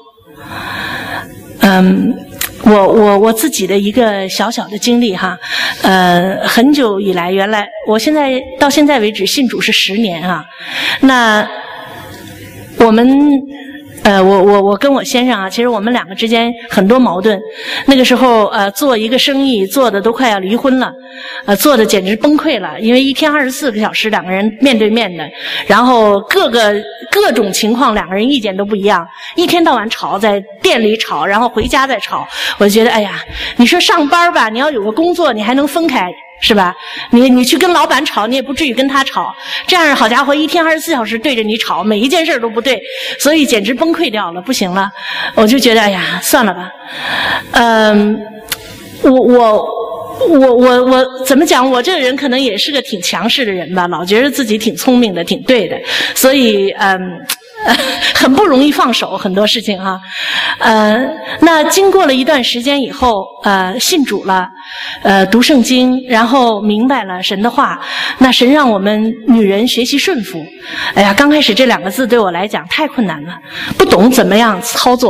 S2: 嗯，我我我自己的一个小小的经历哈，呃，很久以来，原来我现在到现在为止信主是十年啊。那我们。呃，我我我跟我先生啊，其实我们两个之间很多矛盾。那个时候，呃，做一个生意做的都快要离婚了，呃，做的简直崩溃了。因为一天二十四个小时两个人面对面的，然后各个各种情况两个人意见都不一样，一天到晚吵，在店里吵，然后回家再吵。我就觉得，哎呀，你说上班吧，你要有个工作，你还能分开。是吧？你你去跟老板吵，你也不至于跟他吵。这样好家伙，一天二十四小时对着你吵，每一件事都不对，所以简直崩溃掉了，不行了。我就觉得，哎呀，算了吧。嗯，我我我我我怎么讲？我这个人可能也是个挺强势的人吧，老觉得自己挺聪明的，挺对的，所以嗯。呃，很不容易放手很多事情哈、啊，呃，那经过了一段时间以后，呃，信主了，呃，读圣经，然后明白了神的话，那神让我们女人学习顺服。哎呀，刚开始这两个字对我来讲太困难了，不懂怎么样操作，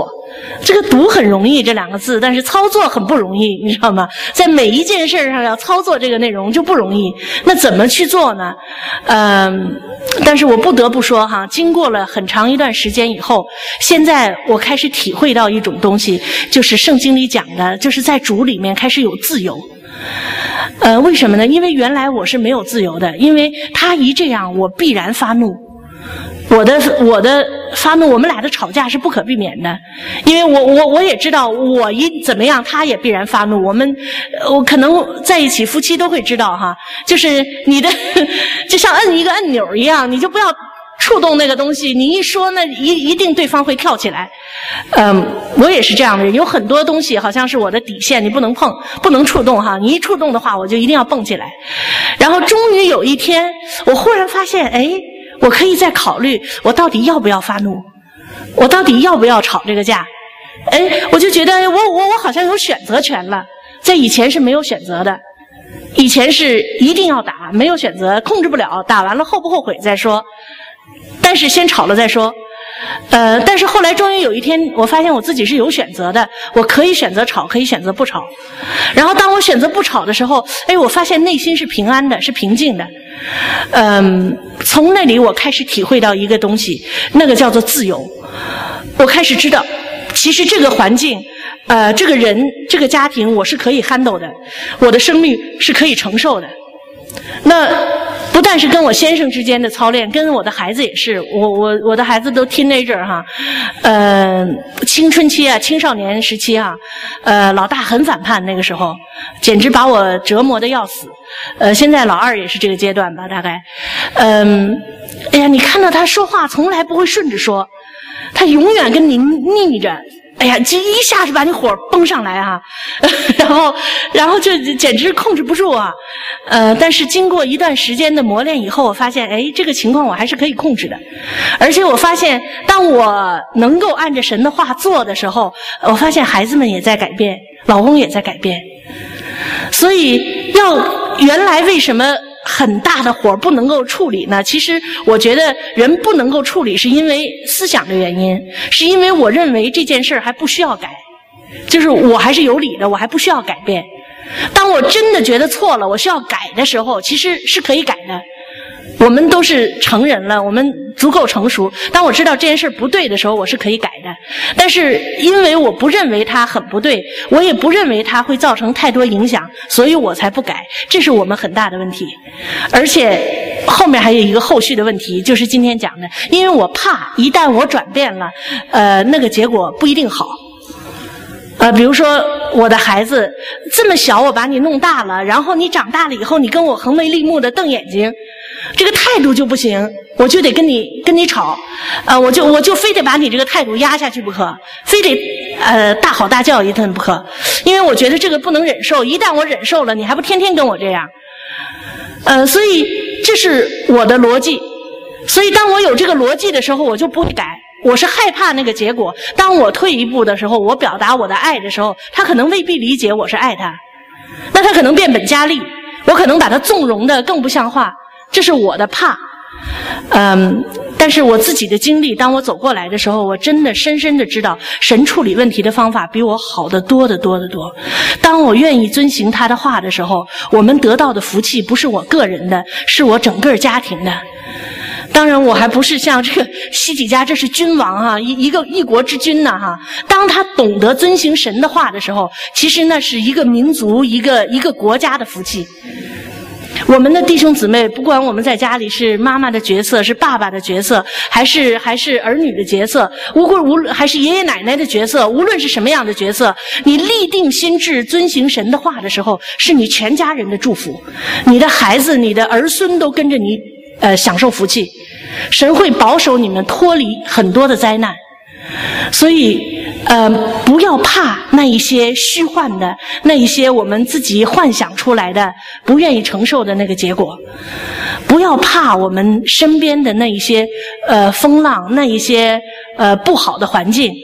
S2: 这个读很容易这两个字，但是操作很不容易，你知道吗？在每一件事上要操作这个内容就不容易。那怎么去做呢？嗯，但是我不得不说哈，经过了很长一段时间以后，现在我开始体会到一种东西，就是圣经里讲的，就是在主里面开始有自由。呃，为什么呢？因为原来我是没有自由的，因为他一这样，我必然发怒。我的我的发怒，我们俩的吵架是不可避免的，因为我我我也知道，我一怎么样，他也必然发怒。我们我可能在一起，夫妻都会知道哈，就是你的就像摁一个按钮一样，你就不要触动那个东西，你一说那一一定对方会跳起来。嗯，我也是这样的人，有很多东西好像是我的底线，你不能碰，不能触动哈，你一触动的话，我就一定要蹦起来。然后终于有一天，我忽然发现，哎。我可以再考虑，我到底要不要发怒？我到底要不要吵这个架？哎，我就觉得我我我好像有选择权了，在以前是没有选择的，以前是一定要打，没有选择，控制不了，打完了后不后悔再说，但是先吵了再说。呃，但是后来终于有一天，我发现我自己是有选择的，我可以选择吵，可以选择不吵。然后当我选择不吵的时候，哎，我发现内心是平安的，是平静的。嗯，从那里我开始体会到一个东西，那个叫做自由。我开始知道，其实这个环境，呃，这个人，这个家庭，我是可以 handle 的，我的生命是可以承受的。那不但是跟我先生之间的操练，跟我的孩子也是。我我我的孩子都 teenager 哈，呃，青春期啊，青少年时期啊，呃，老大很反叛，那个时候简直把我折磨得要死。呃，现在老二也是这个阶段吧，大概。嗯，哎呀，你看到他说话从来不会顺着说，他永远跟你逆着。哎呀，这一下就把你火崩上来啊，然后，然后就简直控制不住啊。呃，但是经过一段时间的磨练以后，我发现，哎，这个情况我还是可以控制的。而且我发现，当我能够按着神的话做的时候，我发现孩子们也在改变，老公也在改变。所以，要原来为什么很大的火不能够处理呢？其实我觉得人不能够处理是因为思想的原因，是因为我认为这件事还不需要改，就是我还是有理的，我还不需要改变。当我真的觉得错了，我需要改的时候，其实是可以改的。我们都是成人了，我们足够成熟。当我知道这件事不对的时候，我是可以改的。但是因为我不认为它很不对，我也不认为它会造成太多影响，所以我才不改。这是我们很大的问题。而且后面还有一个后续的问题，就是今天讲的，因为我怕一旦我转变了，呃，那个结果不一定好。呃，比如说我的孩子这么小，我把你弄大了，然后你长大了以后，你跟我横眉立目的瞪眼睛，这个态度就不行，我就得跟你跟你吵，呃，我就我就非得把你这个态度压下去不可，非得呃大吼大叫一顿不可，因为我觉得这个不能忍受，一旦我忍受了，你还不天天跟我这样，呃，所以这是我的逻辑，所以当我有这个逻辑的时候，我就不会改。我是害怕那个结果，当我退一步的时候，我表达我的爱的时候，他可能未必理解我是爱他，那他可能变本加厉，我可能把他纵容的更不像话，这是我的怕。嗯，但是我自己的经历，当我走过来的时候，我真的深深的知道，神处理问题的方法比我好得多得多得多。当我愿意遵行他的话的时候，我们得到的福气不是我个人的，是我整个家庭的。当然我还不是像这个西底家，这是君王哈、啊，一一个一国之君呢哈。当他懂得遵行神的话的时候，其实那是一个民族一个一个国家的福气。我们的弟兄姊妹，不管我们在家里是妈妈的角色，是爸爸的角色，还是还是儿女的角色，无论无论还是爷爷奶奶的角色，无论是什么样的角色，你立定心志遵行神的话的时候，是你全家人的祝福，你的孩子、你的儿孙都跟着你呃享受福气，神会保守你们脱离很多的灾难。所以呃不要怕那一些虚幻的，那一些我们自己幻想出来的不愿意承受的那个结果，不要怕我们身边的那一些呃风浪，那一些呃不好的环境。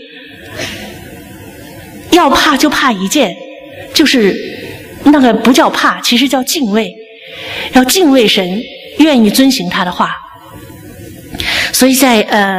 S2: 要怕就怕一件，就是那个不叫怕，其实叫敬畏，要敬畏神，愿意遵行他的话。所以在呃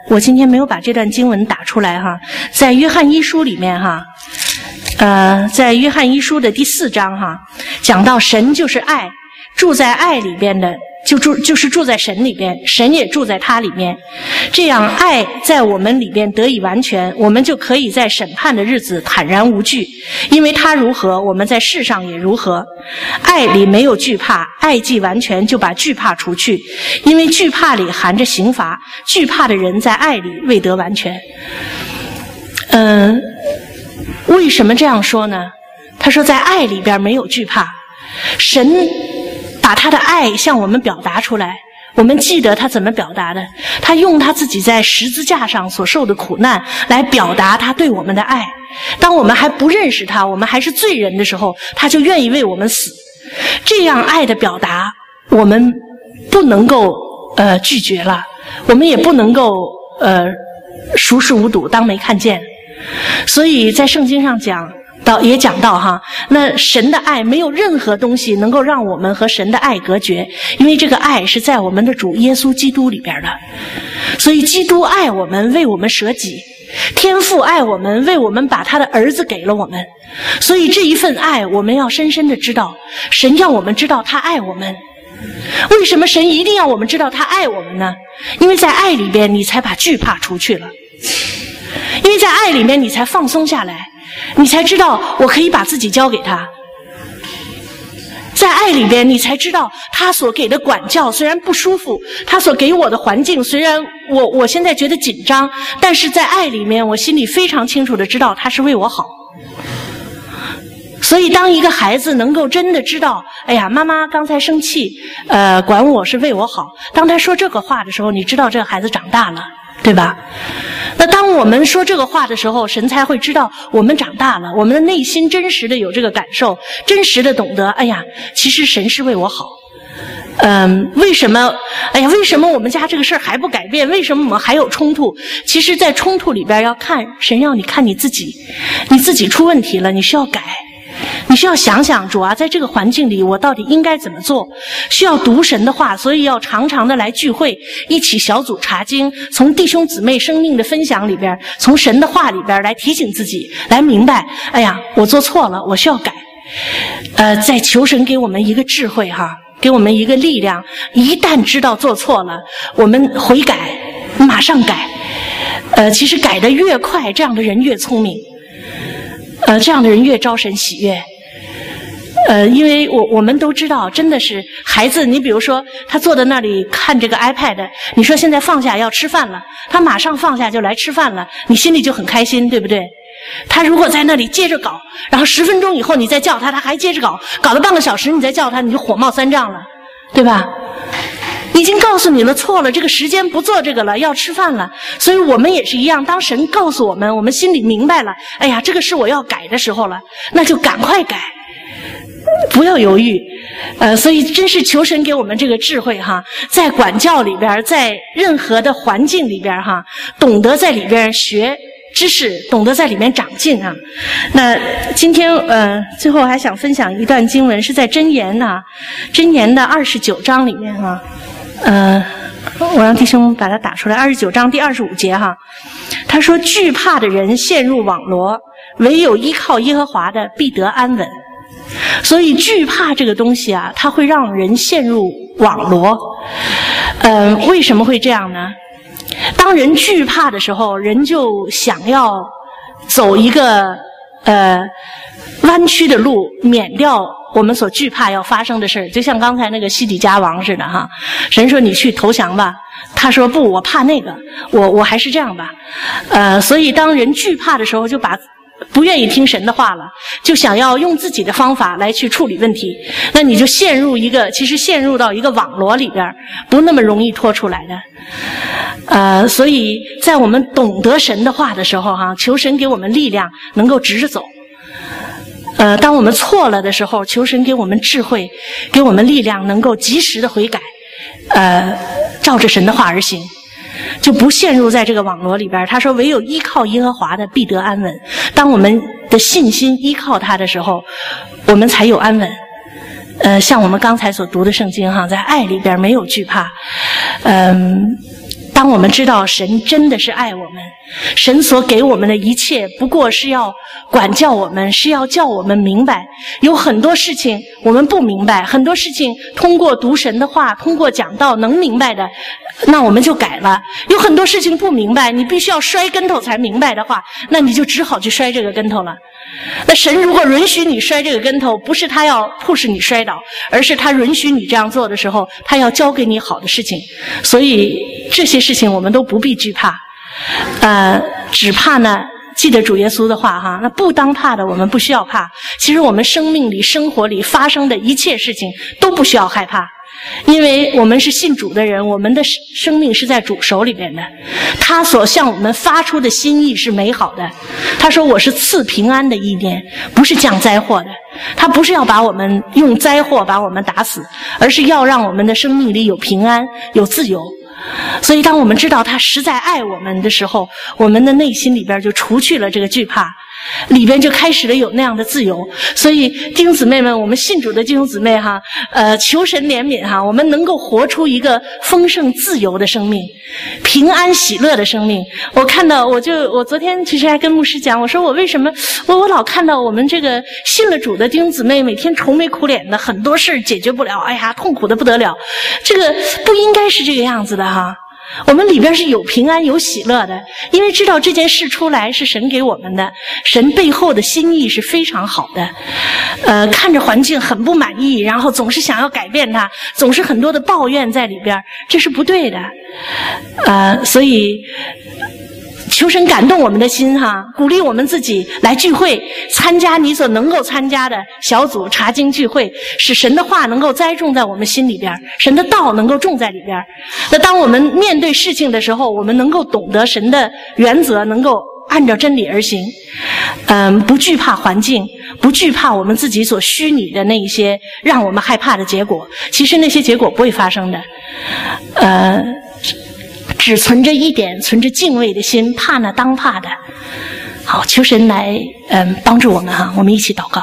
S2: 我今天没有把这段经文打出来哈，在约翰一书里面哈，呃，在约翰一书的第四章哈，讲到神就是爱，住在爱里边的就住就是住在神里边，神也住在他里面，这样爱在我们里边得以完全，我们就可以在审判的日子坦然无惧，因为他如何，我们在世上也如何。爱里没有惧怕，爱既完全，就把惧怕除去，因为惧怕里含着刑罚，惧怕的人在爱里未得完全。嗯，为什么这样说呢？他说在爱里边没有惧怕，神把他的爱向我们表达出来，我们记得他怎么表达的，他用他自己在十字架上所受的苦难来表达他对我们的爱。当我们还不认识他，我们还是罪人的时候，他就愿意为我们死。这样爱的表达我们不能够呃拒绝了，我们也不能够呃熟视无睹当没看见。所以在圣经上讲到也讲到哈，那神的爱没有任何东西能够让我们和神的爱隔绝，因为这个爱是在我们的主耶稣基督里边的。所以基督爱我们，为我们舍己，天父爱我们，为我们把他的儿子给了我们。所以这一份爱我们要深深的知道，神要我们知道他爱我们。为什么神一定要我们知道他爱我们呢？因为在爱里边你才把惧怕除去了，因为在爱里面你才放松下来，你才知道我可以把自己交给他。在爱里边你才知道他所给的管教虽然不舒服，他所给我的环境虽然我我现在觉得紧张，但是在爱里面我心里非常清楚的知道他是为我好。所以当一个孩子能够真的知道，哎呀，妈妈刚才生气呃，管我是为我好，当他说这个话的时候，你知道这个孩子长大了，对吧？那当我们说这个话的时候，神才会知道我们长大了，我们的内心真实的有这个感受，真实的懂得，哎呀，其实神是为我好。嗯，为什么哎呀为什么我们家这个事儿还不改变，为什么我们还有冲突？其实在冲突里边要看神要你看你自己，你自己出问题了，你需要改，你需要想想，主啊，在这个环境里我到底应该怎么做，需要读神的话，所以要常常的来聚会，一起小组查经，从弟兄姊妹生命的分享里边，从神的话里边来提醒自己，来明白，哎呀，我做错了，我需要改。呃，在求神给我们一个智慧哈，给我们一个力量，一旦知道做错了，我们悔改，马上改。呃，其实改得越快，这样的人越聪明。呃，这样的人越招神喜悦。呃，因为我我们都知道，真的是孩子，你比如说他坐在那里看这个 iPad， 你说现在放下要吃饭了，他马上放下就来吃饭了，你心里就很开心，对不对？他如果在那里接着搞，然后十分钟以后你再叫他，他还接着搞，搞了半个小时你再叫他，你就火冒三丈了，对吧？已经告诉你了，错了，这个时间不做这个了，要吃饭了。所以我们也是一样，当神告诉我们，我们心里明白了，哎呀，这个是我要改的时候了，那就赶快改，不要犹豫。呃，所以真是求神给我们这个智慧哈，在管教里边，在任何的环境里边哈，懂得在里边学知识，懂得在里面长进啊。那今天呃，最后还想分享一段经文，是在箴言啊，箴言的二十九章里面啊，呃，我让弟兄把它打出来，二十九章第二十五节哈，他说：惧怕的人陷入网罗，唯有依靠耶和华的必得安稳。所以惧怕这个东西啊，它会让人陷入网罗。嗯、呃，为什么会这样呢？当人惧怕的时候，人就想要走一个呃弯曲的路，免掉我们所惧怕要发生的事儿。就像刚才那个西底家王似的哈，神说你去投降吧，他说不，我怕那个，我我还是这样吧。呃，所以当人惧怕的时候，就把不愿意听神的话了，就想要用自己的方法来去处理问题，那你就陷入一个，其实陷入到一个网罗里边，不那么容易脱出来的。呃，所以在我们懂得神的话的时候哈，求神给我们力量，能够直着走。呃，当我们错了的时候，求神给我们智慧，给我们力量，能够及时的悔改，呃，照着神的话而行。就不陷入在这个网罗里边。他说唯有依靠耶和华的必得安稳。当我们的信心依靠他的时候，我们才有安稳。呃，像我们刚才所读的圣经哈，在爱里边没有惧怕。嗯、呃， 当我们知道神真的是爱我们，神所给我们的一切不过是要管教我们，是要叫我们明白，有很多事情我们不明白，很多事情通过读神的话，通过讲道能明白的，那我们就改了。有很多事情不明白，你必须要摔跟头才明白的话，那你就只好去摔这个跟头了。那神如果允许你摔这个跟头，不是他要迫使你摔倒，而是他允许你这样做的时候，他要教给你好的事情。所以这些事情我们都不必惧怕，呃，只怕呢，记得主耶稣的话哈，那不当怕的我们不需要怕。其实我们生命里、生活里发生的一切事情都不需要害怕，因为我们是信主的人，我们的生命是在主手里边的，他所向我们发出的心意是美好的。他说我是赐平安的意念，不是降灾祸的。他不是要把我们用灾祸把我们打死，而是要让我们的生命里有平安，有自由。所以当我们知道他实在爱我们的时候，我们的内心里边就除去了这个惧怕，里边就开始了有那样的自由。所以弟兄姊妹们，我们信主的弟兄姊妹哈，呃，求神怜悯哈，我们能够活出一个丰盛自由的生命，平安喜乐的生命。我看到，我就我昨天其实还跟牧师讲，我说我为什么我我老看到我们这个信了主的弟兄姊妹每天愁眉苦脸的，很多事解决不了，哎呀，痛苦的不得了。这个不应该是这个样子的哈。我们里边是有平安有喜乐的，因为知道这件事出来是神给我们的，神背后的心意是非常好的。呃，看着环境很不满意，然后总是想要改变它，总是很多的抱怨在里边，这是不对的。呃，所以求神感动我们的心哈，鼓励我们自己来聚会，参加你所能够参加的小组查经聚会，使神的话能够栽种在我们心里边，神的道能够种在里边。那当我们面对事情的时候，我们能够懂得神的原则，能够按照真理而行，嗯，不惧怕环境，不惧怕我们自己所虚拟的那一些让我们害怕的结果。其实那些结果不会发生的，呃。只存着一点存着敬畏的心，怕呢当怕的。好，求神来嗯帮助我们哈，我们一起祷告。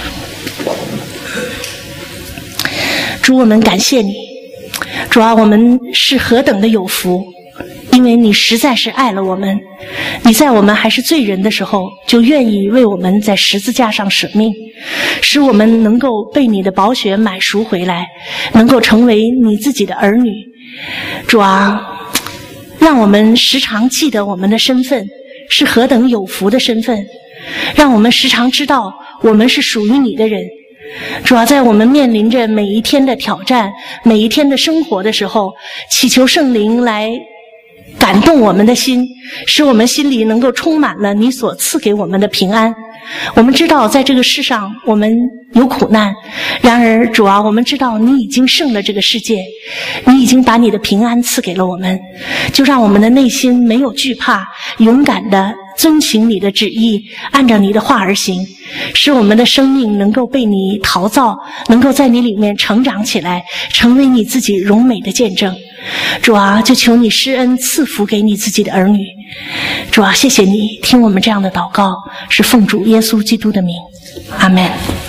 S2: 主，我们感谢你，主啊，我们是何等的有福，因为你实在是爱了我们，你在我们还是罪人的时候，就愿意为我们在十字架上舍命，使我们能够被你的宝血买赎回来，能够成为你自己的儿女。主啊，让我们时常记得我们的身份是何等有福的身份，让我们时常知道我们是属于你的人。主要在我们面临着每一天的挑战，每一天的生活的时候，祈求圣灵来感动我们的心，使我们心里能够充满了你所赐给我们的平安。我们知道在这个世上我们有苦难，然而主啊，我们知道你已经胜了这个世界，你已经把你的平安赐给了我们，就让我们的内心没有惧怕，勇敢地遵行你的旨意，按照你的话而行，使我们的生命能够被你陶造，能够在你里面成长起来，成为你自己荣美的见证。主啊，就求你施恩赐福给你自己的儿女。主啊，谢谢你听我们这样的祷告，是奉主耶稣基督的名，阿们。